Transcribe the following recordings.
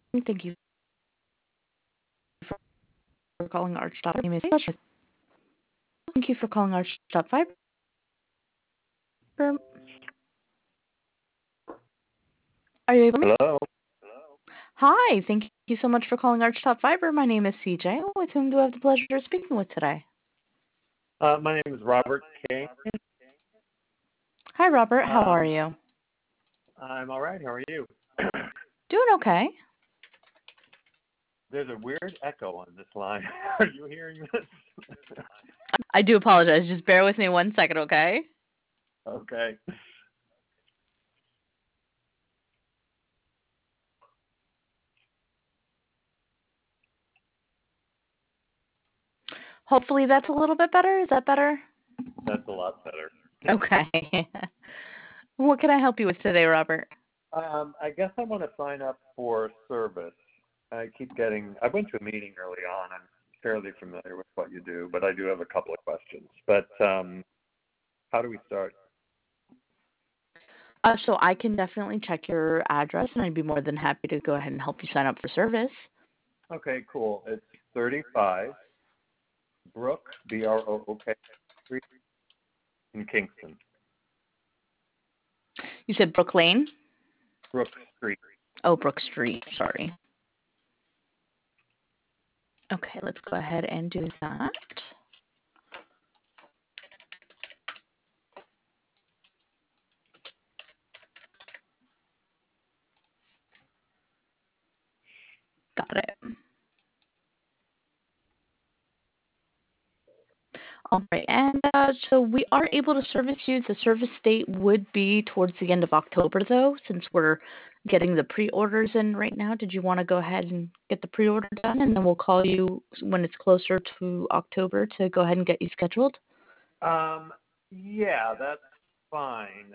Thank you for calling Arch. My name is Sasha. Thank you for calling Arch.Fiber. Are you able to? Hello. Hi, thank you so much for calling Arch.Fiber. My name is CJ. With whom do I have the pleasure of speaking with today? My name is Robert King. Hi, Robert. How are Um, you? I'm all right. How are you? Doing okay. There's a weird echo on this line. Are you hearing this? I do apologize. Just bear with me 1 second, okay? Okay. Hopefully that's a little bit better. Is that better? That's a lot better. Okay. What can I help you with today, Robert? I guess I want to sign up for service. I went to a meeting early on. I'm fairly familiar with what you do, but I do have a couple of questions. But how do we start? So I can definitely check your address, and I'd be more than happy to go ahead and help you sign up for service. Okay, cool. It's 35 Brook, Brook Street in Kingston. You said Brook Lane? Brook Street. Oh, Brook Street. Sorry. Okay, let's go ahead and do that. Got it. All right, and so we are able to service you. The service date would be towards the end of October, though, since we're getting the pre-orders in right now. Did you want to go ahead and get the pre-order done, and then we'll call you when it's closer to October to go ahead and get you scheduled? Yeah, that's fine.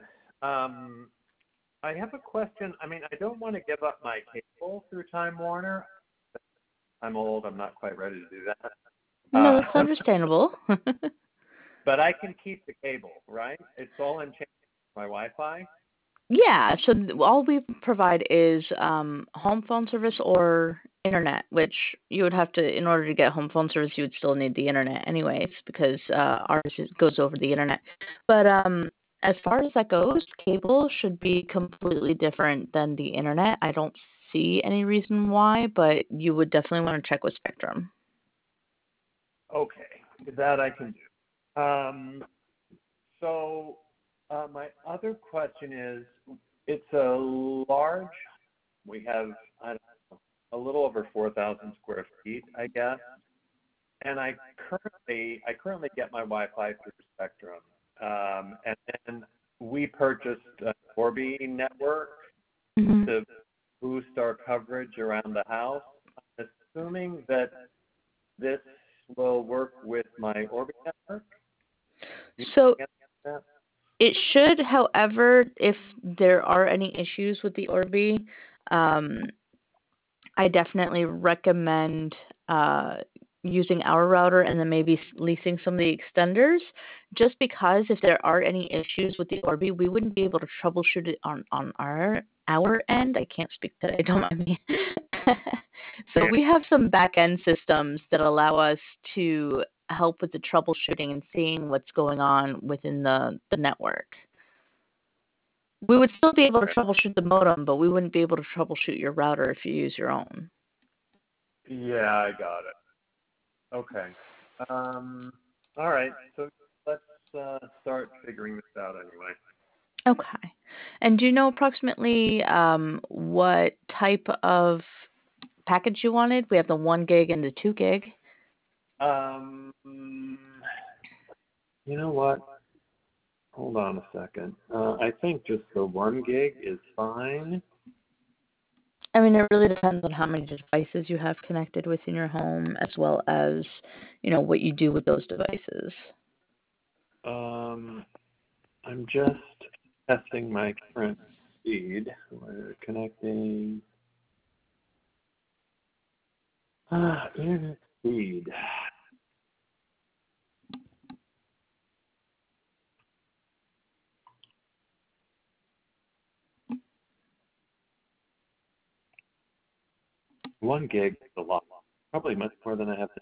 I have a question. I mean, I don't want to give up my cable through Time Warner. I'm old. I'm not quite ready to do that. No, that's understandable. But I can keep the cable, right? It's all I'm changing my Wi-Fi. Yeah, so all we provide is home phone service or internet, which you would have to, in order to get home phone service, you would still need the internet anyways, because goes over the internet. But as far as that goes, cable should be completely different than the internet. I don't see any reason why, but you would definitely want to check with Spectrum. Okay, that I can do. So my other question is, it's a large. We have I don't know, a little over 4,000 square feet, I guess. And I currently get my Wi-Fi through Spectrum, and then we purchased Orbi network Hmm. to boost our coverage around the house. I'm assuming that this will work with my Orbi network. Do you So get that? it should, however, if there are any issues with the Orbi, um, I definitely recommend uh, using our router and then maybe leasing some of the extenders. Just because if there are any issues with the Orbi, we wouldn't be able to troubleshoot it on our end. I can't speak today, don't mind me. So Yeah. we have some back end systems that allow us to help with the troubleshooting and seeing what's going on within the network. We would still be able to Okay. troubleshoot the modem, but we wouldn't be able to troubleshoot your router if you use your own. Yeah, I got it. Okay. All right. So let's start figuring this out anyway. Okay. And do you know approximately what type of package you wanted? We have the 1 gig and the 2 gig. Um, you know what? Hold on a second. I think just the 1 gig is fine. I mean, it really depends on how many devices you have connected within your home, as well as, what you do with those devices. Um, I'm just testing my current speed. We're connecting. Internet speed. 1 gig is a lot. Probably much more than I have.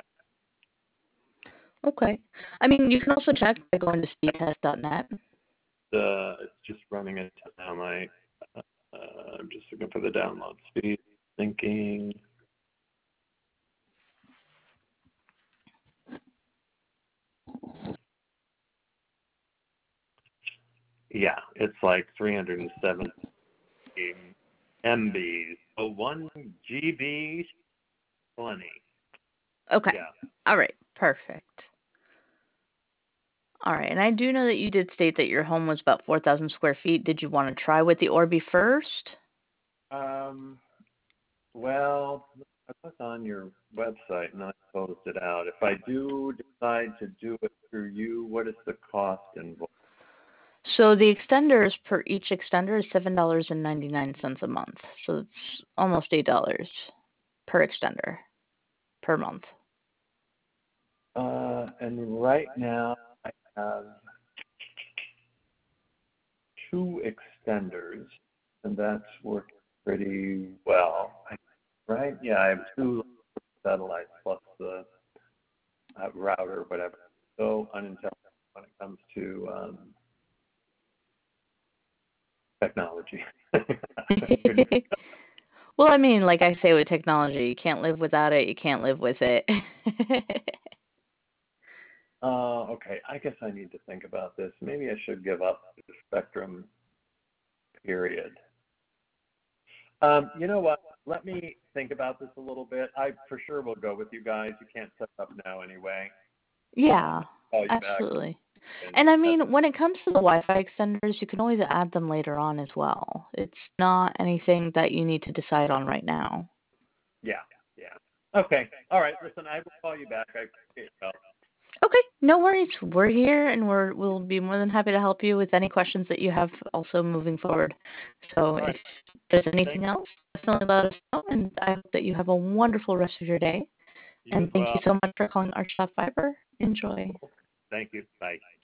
Okay. I mean, you can also check by going to speedtest.net. It's just running a test now. I'm just looking for the download speed. Thinking. Yeah, it's like 370 MBs. So 1 GB, plenty. Okay. Yeah. All right. Perfect. All right. And I do know that you did state that your home was about 4,000 square feet. Did you want to try with the Orbi first? Well, I was on your website and I closed it out. If I do decide to do it through you, what is the cost involved? So the extenders per each extender is $7.99 a month. So it's almost $8 per extender per month. And right now I have 2 extenders, and that's working pretty well. Right? Yeah, I have 2 satellites plus the router, whatever. So unintelligent when it comes to technology. Well, I mean, like I say with technology, you can't live without it, you can't live with it. Okay, I guess I need to think about this. Maybe I should give up the Spectrum, period. You know what? Let me think about this a little bit. I for sure will go with you guys. You can't set up now anyway. Yeah, Call you back. absolutely. And I mean, when it comes to the Wi-Fi extenders, you can always add them later on as well. It's not anything that you need to decide on right now. Yeah, yeah. Okay. All right. Listen, I will call you back. I appreciate your help. Okay, no worries. We're here and we'll be more than happy to help you with any questions that you have also moving forward. So All if right. there's anything else, definitely let us know, and I hope that you have a wonderful rest of your day. You as And thank well. you so much for calling Archstop Fiber. Enjoy. Thank you. Bye.